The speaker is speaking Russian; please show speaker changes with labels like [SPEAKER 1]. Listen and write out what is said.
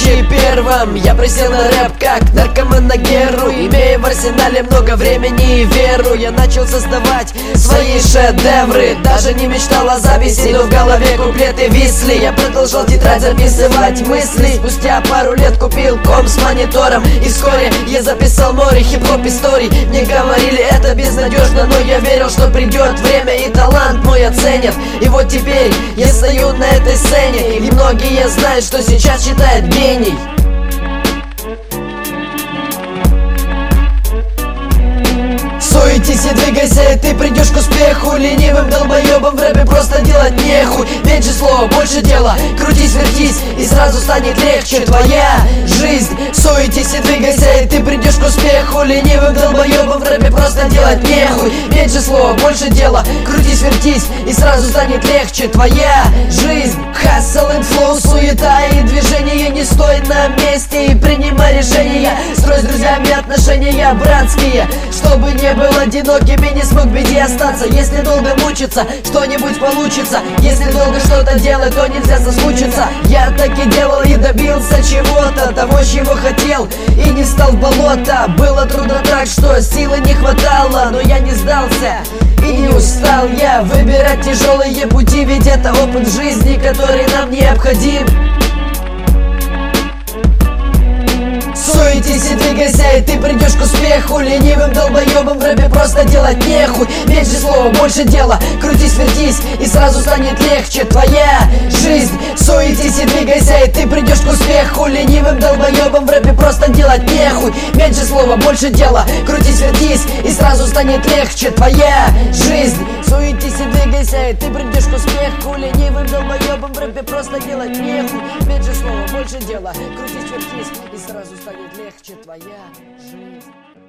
[SPEAKER 1] первом я присел на рэп как наркоман на геру. Имея в арсенале много времени и веру, я начал создавать свои шедевры. Даже не мечтал о записи, но в голове куплеты висли. Я продолжал тетрадь записывать мысли. Спустя пару лет купил комп с монитором, и вскоре я записал море хип-хоп историй. Мне говорили, это безнадежно, но я верил, что придет время и талант мой оценят. И вот теперь я стою на этой сцене, и многие знают, что сейчас считает гений. Суетись и двигайся, и ты придешь к успеху. Ленивым долбоебам в рэпе просто делать нехуй. Меньше слова, больше дела. Крутись, вертись, и сразу станет легче твоя жизнь. Суетись и двигайся, и ты придешь к успеху. Ленивым долбоебам в рэпе просто делать нехуй. Меньше слова, больше дела. Крутись, вертись, и сразу станет легче твоя жизнь. Hustle and flow, суета и движение. Не стой на месте и принимай решения. Строй с друзьями отношения братские, чтобы не был одиноким и не смог в беде остаться. Если долго мучиться, что-нибудь получится. Если долго что-то делать, то нельзя соскучиться. Я так и делал и добился чего-то, того, чего хотел, и не стал в болото. Было трудно так, что силы не хватало, но я не сдался и не устал я выбирать тяжелые пути, ведь это опыт жизни, который нам необходим. Суетись и двигайся, и ты придешь к успеху. Ленивым долбоебам в рэпе просто делать нехуй. Меньше слова, больше дела. Крутись, вертись, и сразу станет легче твоя жизнь. Суетись и двигайся, и ты придешь к успеху. Ленивым долбоебам в рэпе просто делать нехуй. Меньше слова, больше дела. Крутись, вертись, и сразу станет легче твоя жизнь. Суетись и двигайся, и ты придешь к успеху. Ленивым долбоебам в рэпе просто делать нехуй. Меньше слова, больше дела. Крутись, вертись, и сразу станет легче твоя жизнь.